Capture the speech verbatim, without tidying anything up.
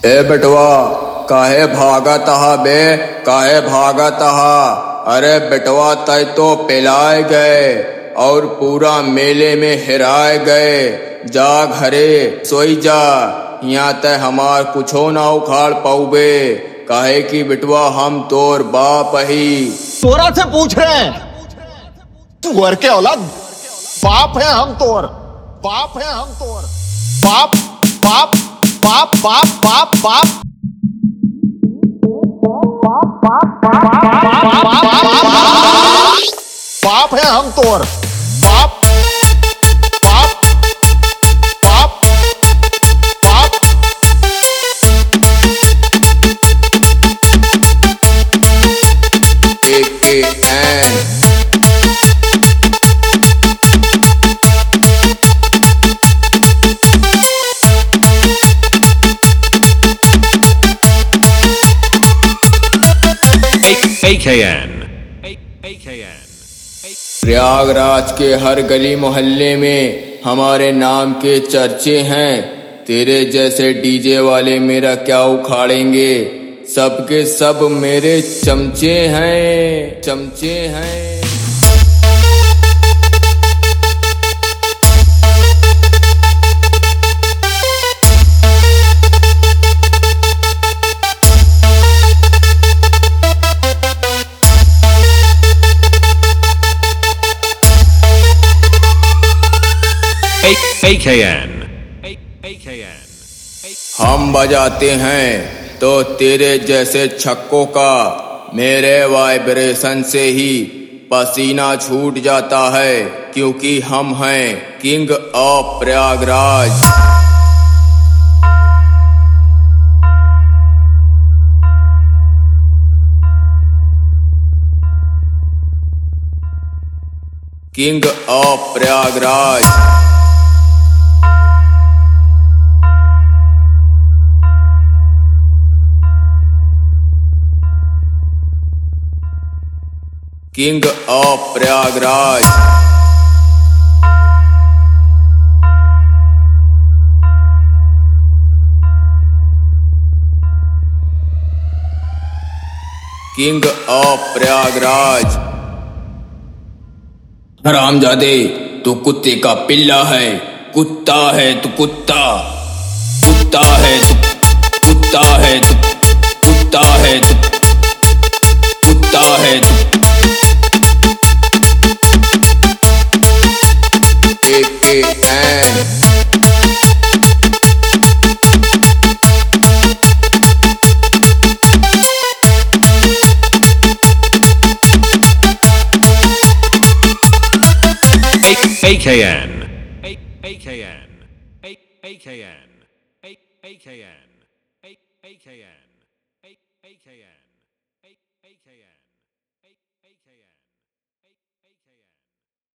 ए बेटवा, काहे भागत हा बे? काहे भागत हा? अरे बेटवा, तय तो पिलाए गए और पूरा मेले में हिराए गए। जा घरे सोई जा, यहाँ तय हमार कुछो ना उखाड़ पाऊबे। काहे की बेटवा, हम तोर बाप ही। तोरा से पूछ रहे हैं, तुअर के औलाद, बाप है हम तोर, बाप है हम तोर, बाप बाप बाप बाप बाप बाप बाप है हम तोर, बाप बाप बाप बाप। A K N A K N A K N Prayagraj के हर गली मोहल्ले में हमारे नाम के चर्चे हैं। तेरे जैसे डीजे वाले मेरा क्या उखाड़ेंगे? सबके सब मेरे चमचे हैं, चमचे हैं। A K N A K N हम बजाते हैं तो तेरे जैसे छक्कों का मेरे वाइब्रेशन से ही पसीना छूट जाता है, क्योंकि हम हैं king of Prayagraj. King of Prayagraj. King of Prayagraj. King of Prayagraj. हरामजादे, तू कुत्ते का पिल्ला है, कुत्ता है तू, कुत्ता कुत्ता है तू, कुत्ता है तू, कुत्ता है तू, कुत्ता है तू। A K N A K N A K N A K N A K N A K N A K N A K N